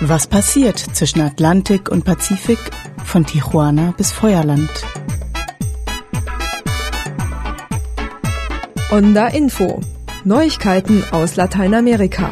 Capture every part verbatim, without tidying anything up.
Was passiert zwischen Atlantik und Pazifik, von Tijuana bis Feuerland? Onda Info. Neuigkeiten aus Lateinamerika.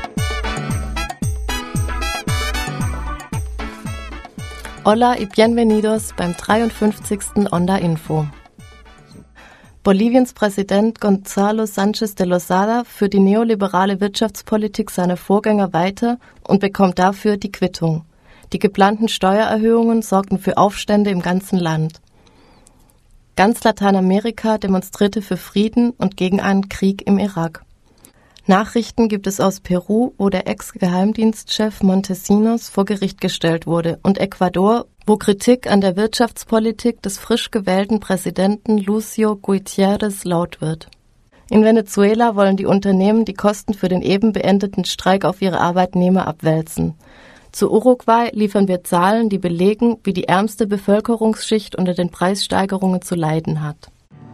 Hola y bienvenidos beim dreiundfünfzigsten Onda Info. Boliviens Präsident Gonzalo Sánchez de Lozada führt die neoliberale Wirtschaftspolitik seiner Vorgänger weiter und bekommt dafür die Quittung. Die geplanten Steuererhöhungen sorgten für Aufstände im ganzen Land. Ganz Lateinamerika demonstrierte für Frieden und gegen einen Krieg im Irak. Nachrichten gibt es aus Peru, wo der Ex-Geheimdienstchef Montesinos vor Gericht gestellt wurde, und Ecuador, wo Kritik an der Wirtschaftspolitik des frisch gewählten Präsidenten Lucio Gutiérrez laut wird. In Venezuela wollen die Unternehmen die Kosten für den eben beendeten Streik auf ihre Arbeitnehmer abwälzen. Zu Uruguay liefern wir Zahlen, die belegen, wie die ärmste Bevölkerungsschicht unter den Preissteigerungen zu leiden hat.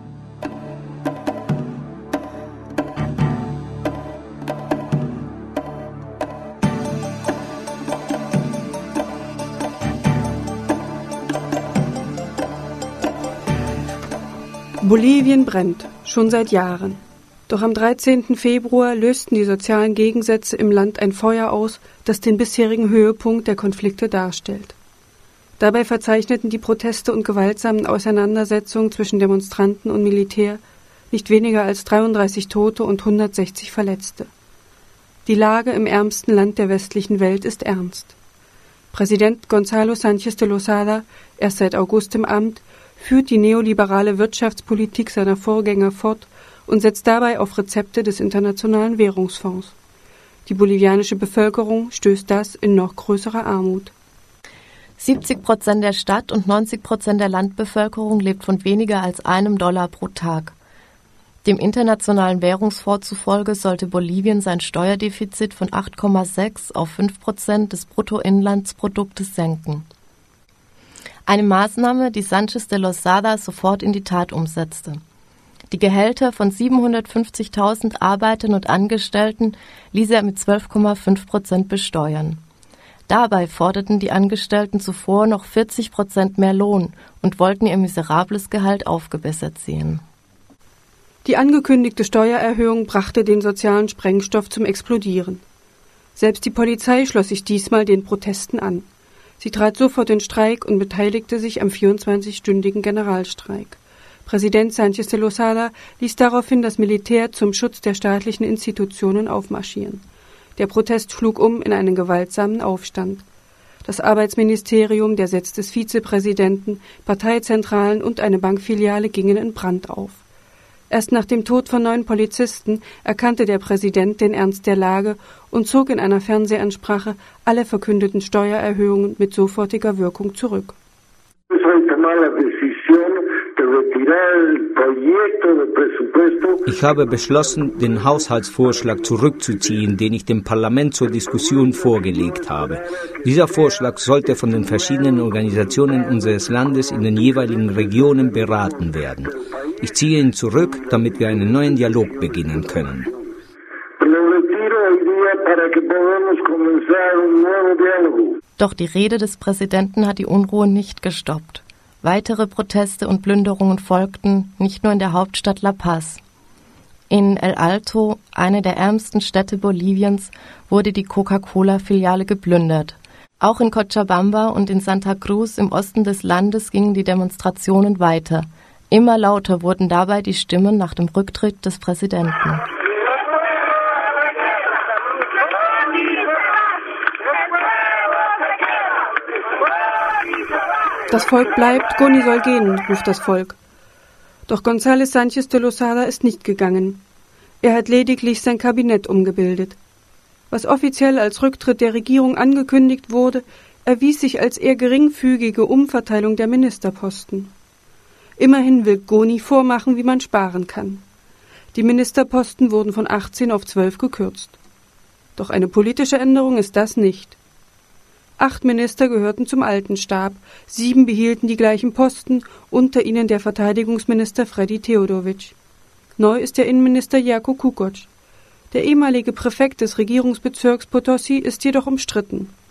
Bolivien brennt, schon seit Jahren. Doch am dreizehnten Februar lösten die sozialen Gegensätze im Land ein Feuer aus, das den bisherigen Höhepunkt der Konflikte darstellt. Dabei verzeichneten die Proteste und gewaltsamen Auseinandersetzungen zwischen Demonstranten und Militär nicht weniger als dreiunddreißig Tote und hundertsechzig Verletzte. Die Lage im ärmsten Land der westlichen Welt ist ernst. Präsident Gonzalo Sánchez de Lozada, erst seit August im Amt, führt die neoliberale Wirtschaftspolitik seiner Vorgänger fort und setzt dabei auf Rezepte des Internationalen Währungsfonds. Die bolivianische Bevölkerung stößt das in noch größere Armut. siebzig Prozent der Stadt- und neunzig Prozent der Landbevölkerung lebt von weniger als einem Dollar pro Tag. Dem Internationalen Währungsfonds zufolge sollte Bolivien sein Steuerdefizit von acht Komma sechs auf fünf Prozent des Bruttoinlandsproduktes senken. Eine Maßnahme, die Sánchez de Lozada sofort in die Tat umsetzte. Die Gehälter von siebenhundertfünfzigtausend Arbeitern und Angestellten ließ er mit zwölf Komma fünf Prozent besteuern. Dabei forderten die Angestellten zuvor noch vierzig Prozent mehr Lohn und wollten ihr miserables Gehalt aufgebessert sehen. Die angekündigte Steuererhöhung brachte den sozialen Sprengstoff zum Explodieren. Selbst die Polizei schloss sich diesmal den Protesten an. Sie trat sofort in Streik und beteiligte sich am vierundzwanzigstündigen Generalstreik. Präsident Sánchez de Lozada ließ daraufhin das Militär zum Schutz der staatlichen Institutionen aufmarschieren. Der Protest schlug um in einen gewaltsamen Aufstand. Das Arbeitsministerium, der Sitz des Vizepräsidenten, Parteizentralen und eine Bankfiliale gingen in Brand auf. Erst nach dem Tod von neun Polizisten erkannte der Präsident den Ernst der Lage und zog in einer Fernsehansprache alle verkündeten Steuererhöhungen mit sofortiger Wirkung zurück. Ich habe beschlossen, den Haushaltsvorschlag zurückzuziehen, den ich dem Parlament zur Diskussion vorgelegt habe. Dieser Vorschlag sollte von den verschiedenen Organisationen unseres Landes in den jeweiligen Regionen beraten werden. Ich ziehe ihn zurück, damit wir einen neuen Dialog beginnen können. Doch die Rede des Präsidenten hat die Unruhe nicht gestoppt. Weitere Proteste und Plünderungen folgten, nicht nur in der Hauptstadt La Paz. In El Alto, eine der ärmsten Städte Boliviens, wurde die Coca-Cola-Filiale geplündert. Auch in Cochabamba und in Santa Cruz im Osten des Landes gingen die Demonstrationen weiter. Immer lauter wurden dabei die Stimmen nach dem Rücktritt des Präsidenten. Das Volk bleibt, Goni soll gehen, ruft das Volk. Doch González Sánchez de Lozada ist nicht gegangen. Er hat lediglich sein Kabinett umgebildet. Was offiziell als Rücktritt der Regierung angekündigt wurde, erwies sich als eher geringfügige Umverteilung der Ministerposten. Immerhin will Goni vormachen, wie man sparen kann. Die Ministerposten wurden von achtzehn auf zwölf gekürzt. Doch eine politische Änderung ist das nicht. Acht Minister gehörten zum alten Stab, sieben behielten die gleichen Posten, unter ihnen der Verteidigungsminister Freddy Theodorovic. Neu ist der Innenminister Jerko Kukoc. Der ehemalige Präfekt des Regierungsbezirks Potosí ist jedoch umstritten.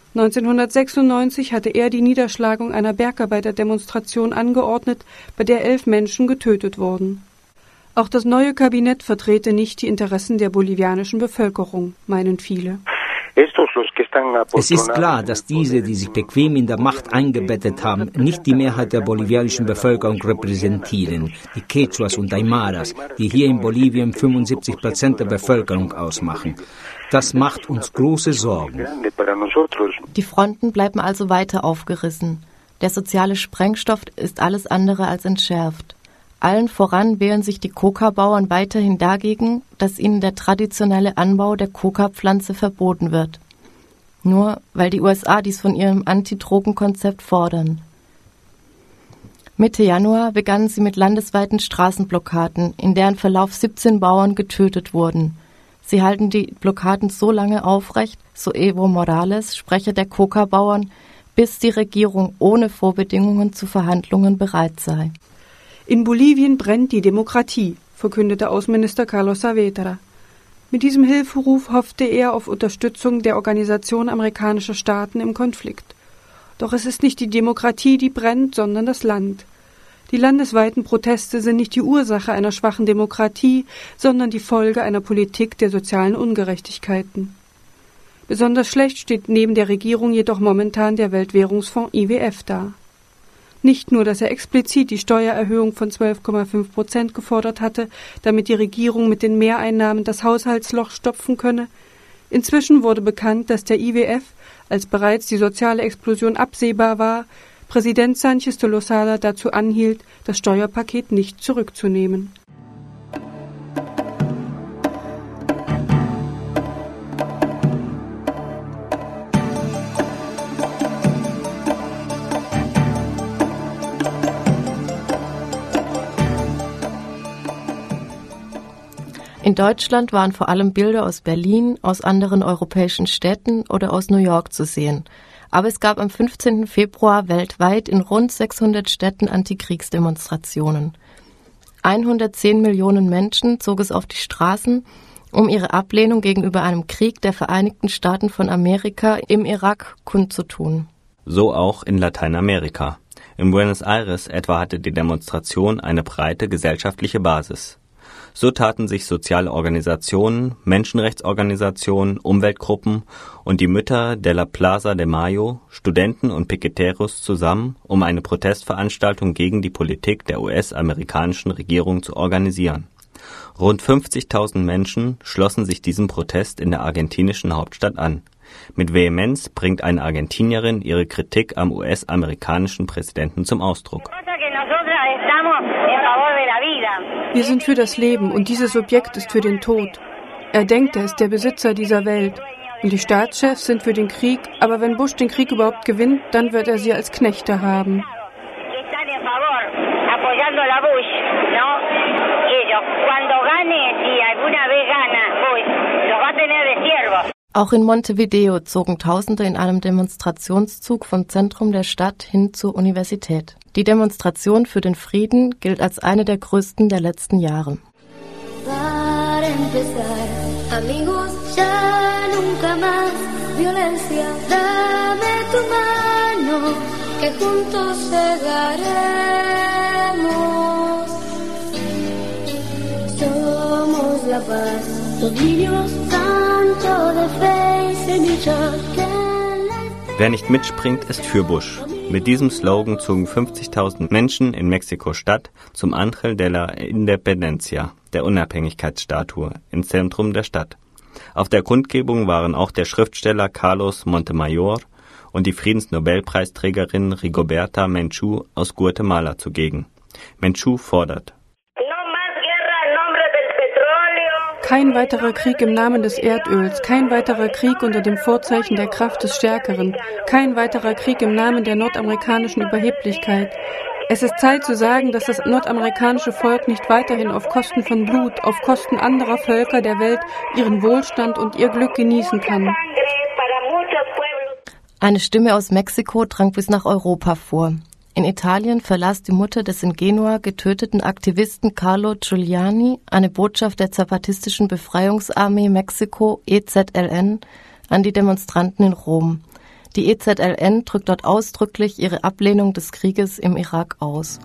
neunzehnhundertsechsundneunzig hatte er die Niederschlagung einer Bergarbeiterdemonstration angeordnet, bei der elf Menschen getötet wurden. Auch das neue Kabinett vertrete nicht die Interessen der bolivianischen Bevölkerung, meinen viele. Es ist klar, dass diese, die sich bequem in der Macht eingebettet haben, nicht die Mehrheit der bolivianischen Bevölkerung repräsentieren, die Quechuas und Aymaras, die hier in Bolivien fünfundsiebzig Prozent der Bevölkerung ausmachen. Das macht uns große Sorgen. Die Fronten bleiben also weiter aufgerissen. Der soziale Sprengstoff ist alles andere als entschärft. Allen voran wehren sich die Coca-Bauern weiterhin dagegen, dass ihnen der traditionelle Anbau der Coca-Pflanze verboten wird. Nur weil die U S A dies von ihrem Anti-Drogen-Konzept fordern. Mitte Januar begannen sie mit landesweiten Straßenblockaden, in deren Verlauf siebzehn Bauern getötet wurden. Sie halten die Blockaden so lange aufrecht, so Evo Morales, Sprecher der Coca-Bauern, bis die Regierung ohne Vorbedingungen zu Verhandlungen bereit sei. In Bolivien brennt die Demokratie, verkündete Außenminister Carlos Saavedra. Mit diesem Hilferuf hoffte er auf Unterstützung der Organisation amerikanischer Staaten im Konflikt. Doch es ist nicht die Demokratie, die brennt, sondern das Land. Die landesweiten Proteste sind nicht die Ursache einer schwachen Demokratie, sondern die Folge einer Politik der sozialen Ungerechtigkeiten. Besonders schlecht steht neben der Regierung jedoch momentan der Weltwährungsfonds I W F da. Nicht nur, dass er explizit die Steuererhöhung von zwölf Komma fünf Prozent gefordert hatte, damit die Regierung mit den Mehreinnahmen das Haushaltsloch stopfen könne. Inzwischen wurde bekannt, dass der I W F, als bereits die soziale Explosion absehbar war, Präsident Sánchez de Lozada dazu anhielt, das Steuerpaket nicht zurückzunehmen. In Deutschland waren vor allem Bilder aus Berlin, aus anderen europäischen Städten oder aus New York zu sehen. Aber es gab am fünfzehnten Februar weltweit in rund sechshundert Städten Antikriegsdemonstrationen. hundertzehn Millionen Menschen zog es auf die Straßen, um ihre Ablehnung gegenüber einem Krieg der Vereinigten Staaten von Amerika im Irak kundzutun. So auch in Lateinamerika. In Buenos Aires etwa hatte die Demonstration eine breite gesellschaftliche Basis. So taten sich soziale Organisationen, Menschenrechtsorganisationen, Umweltgruppen und die Mütter de la Plaza de Mayo, Studenten und Piqueteros zusammen, um eine Protestveranstaltung gegen die Politik der U S-amerikanischen Regierung zu organisieren. Rund fünfzigtausend Menschen schlossen sich diesem Protest in der argentinischen Hauptstadt an. Mit Vehemenz bringt eine Argentinierin ihre Kritik am U S-amerikanischen Präsidenten zum Ausdruck. Wir sind für das Leben und dieses Objekt ist für den Tod. Er denkt, er ist der Besitzer dieser Welt. Und die Staatschefs sind für den Krieg, aber wenn Bush den Krieg überhaupt gewinnt, dann wird er sie als Knechte haben. Auch in Montevideo zogen Tausende in einem Demonstrationszug vom Zentrum der Stadt hin zur Universität. Die Demonstration für den Frieden gilt als eine der größten der letzten Jahre. Wer nicht mitspringt, ist für Bush. Mit diesem Slogan zogen fünfzigtausend Menschen in Mexiko-Stadt zum Ángel de la Independencia, der Unabhängigkeitsstatue, ins Zentrum der Stadt. Auf der Kundgebung waren auch der Schriftsteller Carlos Montemayor und die Friedensnobelpreisträgerin Rigoberta Menchú aus Guatemala zugegen. Menchú fordert: Kein weiterer Krieg im Namen des Erdöls, kein weiterer Krieg unter dem Vorzeichen der Kraft des Stärkeren, kein weiterer Krieg im Namen der nordamerikanischen Überheblichkeit. Es ist Zeit zu sagen, dass das nordamerikanische Volk nicht weiterhin auf Kosten von Blut, auf Kosten anderer Völker der Welt ihren Wohlstand und ihr Glück genießen kann. Eine Stimme aus Mexiko drang bis nach Europa vor. In Italien verlas die Mutter des in Genua getöteten Aktivisten Carlo Giuliani eine Botschaft der Zapatistischen Befreiungsarmee Mexiko E Z L N an die Demonstranten in Rom. Die E Z L N drückt dort ausdrücklich ihre Ablehnung des Krieges im Irak aus.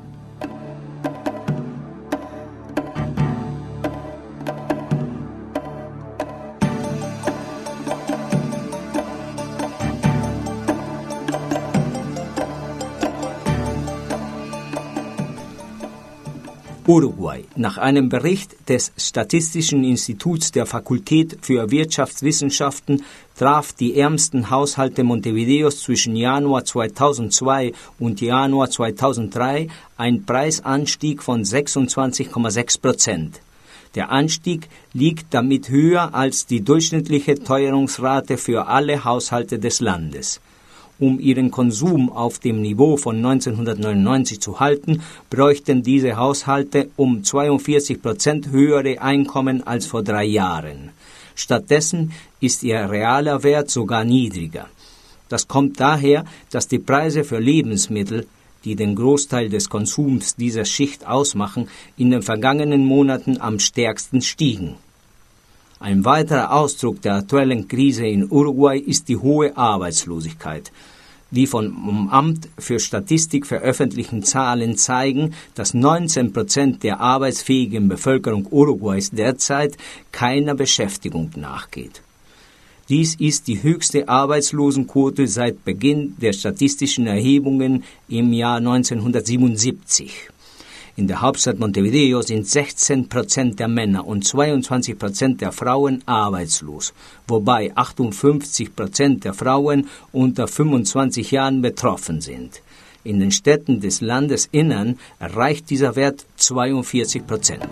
Uruguay. Nach einem Bericht des Statistischen Instituts der Fakultät für Wirtschaftswissenschaften traf die ärmsten Haushalte Montevideos zwischen Januar zweitausendzwei und Januar zweitausenddrei ein Preisanstieg von sechsundzwanzig Komma sechs Prozent. Der Anstieg liegt damit höher als die durchschnittliche Teuerungsrate für alle Haushalte des Landes. Um ihren Konsum auf dem Niveau von neunzehnhundertneunundneunzig zu halten, bräuchten diese Haushalte um zweiundvierzig Prozent höhere Einkommen als vor drei Jahren. Stattdessen ist ihr realer Wert sogar niedriger. Das kommt daher, dass die Preise für Lebensmittel, die den Großteil des Konsums dieser Schicht ausmachen, in den vergangenen Monaten am stärksten stiegen. Ein weiterer Ausdruck der aktuellen Krise in Uruguay ist die hohe Arbeitslosigkeit. Die vom Amt für Statistik veröffentlichten Zahlen zeigen, dass neunzehn Prozent der arbeitsfähigen Bevölkerung Uruguays derzeit keiner Beschäftigung nachgeht. Dies ist die höchste Arbeitslosenquote seit Beginn der statistischen Erhebungen im Jahr neunzehnhundertsiebenundsiebzig. In der Hauptstadt Montevideo sind sechzehn Prozent der Männer und zweiundzwanzig Prozent der Frauen arbeitslos, wobei achtundfünfzig Prozent der Frauen unter fünfundzwanzig Jahren betroffen sind. In den Städten des Landesinnern erreicht dieser Wert zweiundvierzig Prozent.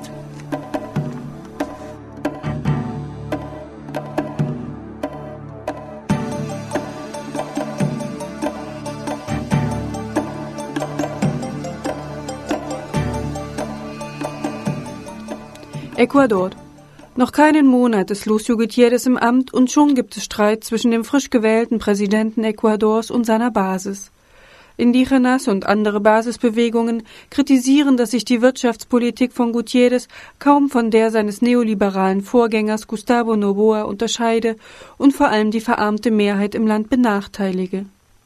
Ecuador. Noch keinen Monat ist Lucio Gutiérrez im Amt und schon gibt es Streit zwischen dem frisch gewählten Präsidenten Ecuadors und seiner Basis. Indigenas und andere Basisbewegungen kritisieren, dass sich die Wirtschaftspolitik von Gutiérrez kaum von der seines neoliberalen Vorgängers Gustavo Noboa unterscheide und vor allem die verarmte Mehrheit im Land benachteilige.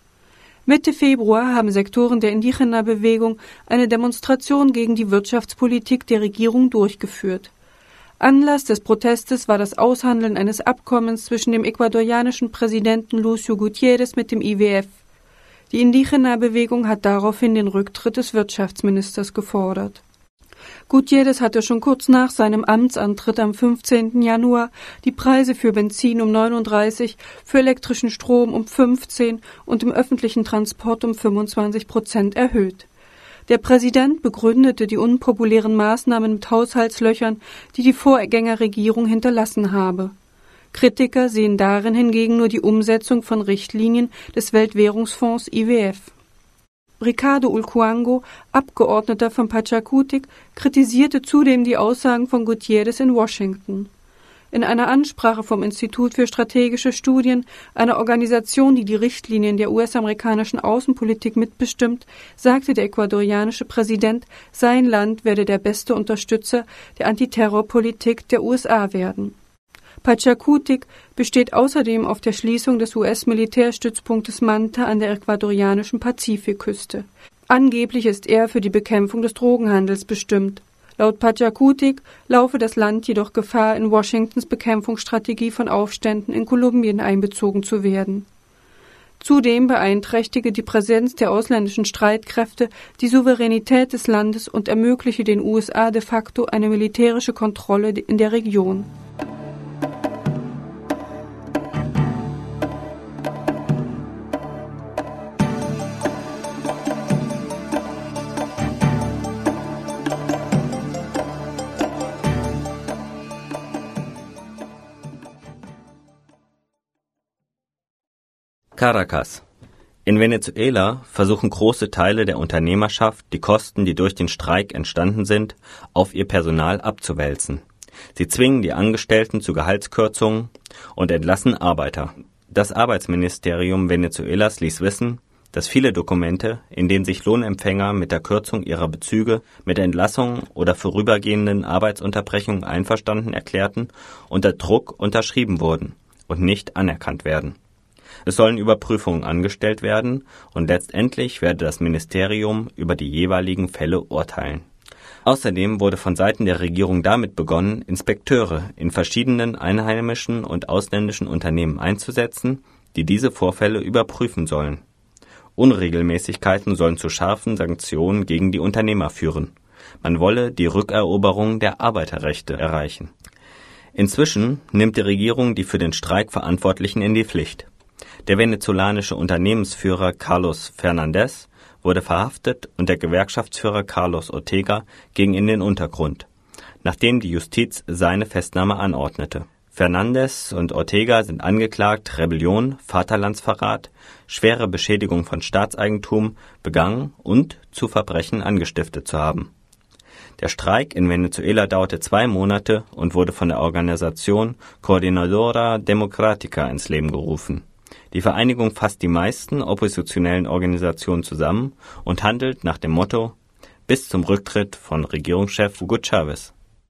Mitte Februar haben Sektoren der Indigena-Bewegung eine Demonstration gegen die Wirtschaftspolitik der Regierung durchgeführt. Anlass des Protestes war das Aushandeln eines Abkommens zwischen dem ecuadorianischen Präsidenten Lucio Gutiérrez mit dem I W F. Die Indigena-Bewegung hat daraufhin den Rücktritt des Wirtschaftsministers gefordert. Gutiérrez hatte schon kurz nach seinem Amtsantritt am fünfzehnten Januar die Preise für Benzin um neununddreißig, für elektrischen Strom um fünfzehn und im öffentlichen Transport um fünfundzwanzig Prozent erhöht. Der Präsident begründete die unpopulären Maßnahmen mit Haushaltslöchern, die die Vorgängerregierung hinterlassen habe. Kritiker sehen darin hingegen nur die Umsetzung von Richtlinien des Weltwährungsfonds I W F. Ricardo Ulcuango, Abgeordneter von Pachakutik, kritisierte zudem die Aussagen von Gutiérrez in Washington. In einer Ansprache vom Institut für strategische Studien, einer Organisation, die die Richtlinien der U S-amerikanischen Außenpolitik mitbestimmt, sagte der ecuadorianische Präsident, sein Land werde der beste Unterstützer der Antiterrorpolitik der U S A werden. Pachakutik besteht außerdem auf der Schließung des U S-Militärstützpunktes Manta an der ecuadorianischen Pazifikküste. Angeblich ist er für die Bekämpfung des Drogenhandels bestimmt. Laut Pachakutik laufe das Land jedoch Gefahr, in Washingtons Bekämpfungsstrategie von Aufständen in Kolumbien einbezogen zu werden. Zudem beeinträchtige die Präsenz der ausländischen Streitkräfte die Souveränität des Landes und ermögliche den U S A de facto eine militärische Kontrolle in der Region. Caracas. In Venezuela versuchen große Teile der Unternehmerschaft, die Kosten, die durch den Streik entstanden sind, auf ihr Personal abzuwälzen. Sie zwingen die Angestellten zu Gehaltskürzungen und entlassen Arbeiter. Das Arbeitsministerium Venezuelas ließ wissen, dass viele Dokumente, in denen sich Lohnempfänger mit der Kürzung ihrer Bezüge, mit Entlassungen oder vorübergehenden Arbeitsunterbrechungen einverstanden erklärten, unter Druck unterschrieben wurden und nicht anerkannt werden. Es sollen Überprüfungen angestellt werden und letztendlich werde das Ministerium über die jeweiligen Fälle urteilen. Außerdem wurde von Seiten der Regierung damit begonnen, Inspekteure in verschiedenen einheimischen und ausländischen Unternehmen einzusetzen, die diese Vorfälle überprüfen sollen. Unregelmäßigkeiten sollen zu scharfen Sanktionen gegen die Unternehmer führen. Man wolle die Rückeroberung der Arbeiterrechte erreichen. Inzwischen nimmt die Regierung die für den Streik Verantwortlichen in die Pflicht. Der venezolanische Unternehmensführer Carlos Fernández wurde verhaftet und der Gewerkschaftsführer Carlos Ortega ging in den Untergrund, nachdem die Justiz seine Festnahme anordnete. Fernández und Ortega sind angeklagt, Rebellion, Vaterlandsverrat, schwere Beschädigung von Staatseigentum begangen und zu Verbrechen angestiftet zu haben. Der Streik in Venezuela dauerte zwei Monate und wurde von der Organisation Coordinadora Democrática ins Leben gerufen. Die Vereinigung fasst die meisten oppositionellen Organisationen zusammen und handelt nach dem Motto „Bis zum Rücktritt von Regierungschef Hugo Chávez“.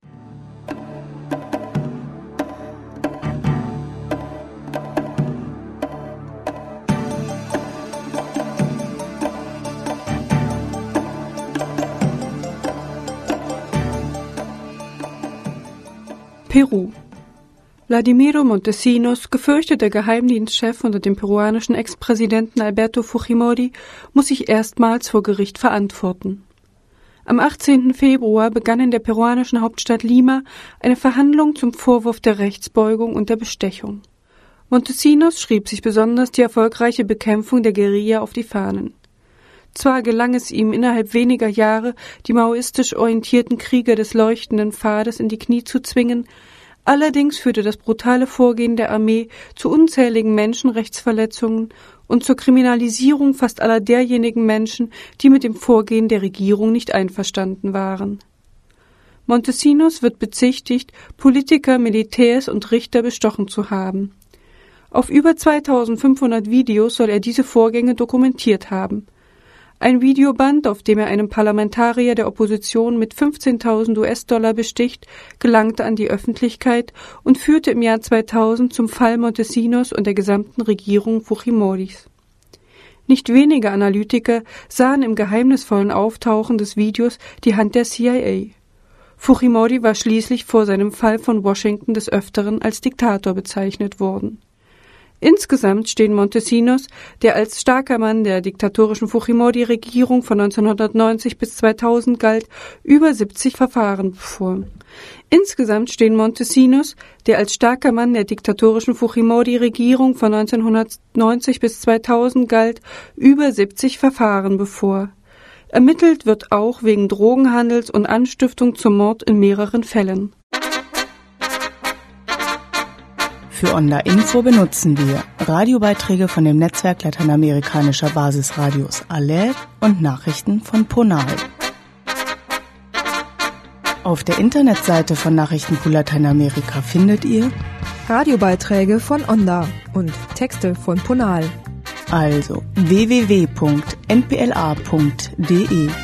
Peru. Vladimiro Montesinos, gefürchteter Geheimdienstchef unter dem peruanischen Ex-Präsidenten Alberto Fujimori, muss sich erstmals vor Gericht verantworten. Am achtzehnten Februar begann in der peruanischen Hauptstadt Lima eine Verhandlung zum Vorwurf der Rechtsbeugung und der Bestechung. Montesinos schrieb sich besonders die erfolgreiche Bekämpfung der Guerilla auf die Fahnen. Zwar gelang es ihm innerhalb weniger Jahre, die maoistisch orientierten Krieger des leuchtenden Pfades in die Knie zu zwingen, allerdings führte das brutale Vorgehen der Armee zu unzähligen Menschenrechtsverletzungen und zur Kriminalisierung fast aller derjenigen Menschen, die mit dem Vorgehen der Regierung nicht einverstanden waren. Montesinos wird bezichtigt, Politiker, Militärs und Richter bestochen zu haben. Auf über zweitausendfünfhundert Videos soll er diese Vorgänge dokumentiert haben. Ein Videoband, auf dem er einen Parlamentarier der Opposition mit fünfzehntausend US-Dollar besticht, gelangte an die Öffentlichkeit und führte im Jahr zweitausend zum Fall Montesinos und der gesamten Regierung Fujimoris. Nicht wenige Analytiker sahen im geheimnisvollen Auftauchen des Videos die Hand der C I A. Fujimori war schließlich vor seinem Fall von Washington des Öfteren als Diktator bezeichnet worden. Insgesamt stehen Montesinos, der als starker Mann der diktatorischen Fujimori-Regierung von neunzehnhundertneunzig bis zweitausend galt, über siebzig Verfahren bevor. Insgesamt stehen Montesinos, der als starker Mann der diktatorischen Fujimori-Regierung von neunzehnhundertneunzig bis zweitausend galt, über siebzig Verfahren bevor. Ermittelt wird auch wegen Drogenhandels und Anstiftung zum Mord in mehreren Fällen. Für Onda Info benutzen wir Radiobeiträge von dem Netzwerk lateinamerikanischer Basisradios A L E R und Nachrichten von Ponal. Auf der Internetseite von Nachrichten für Lateinamerika findet ihr Radiobeiträge von Onda und Texte von Ponal. Also w w w punkt n p l a punkt d e.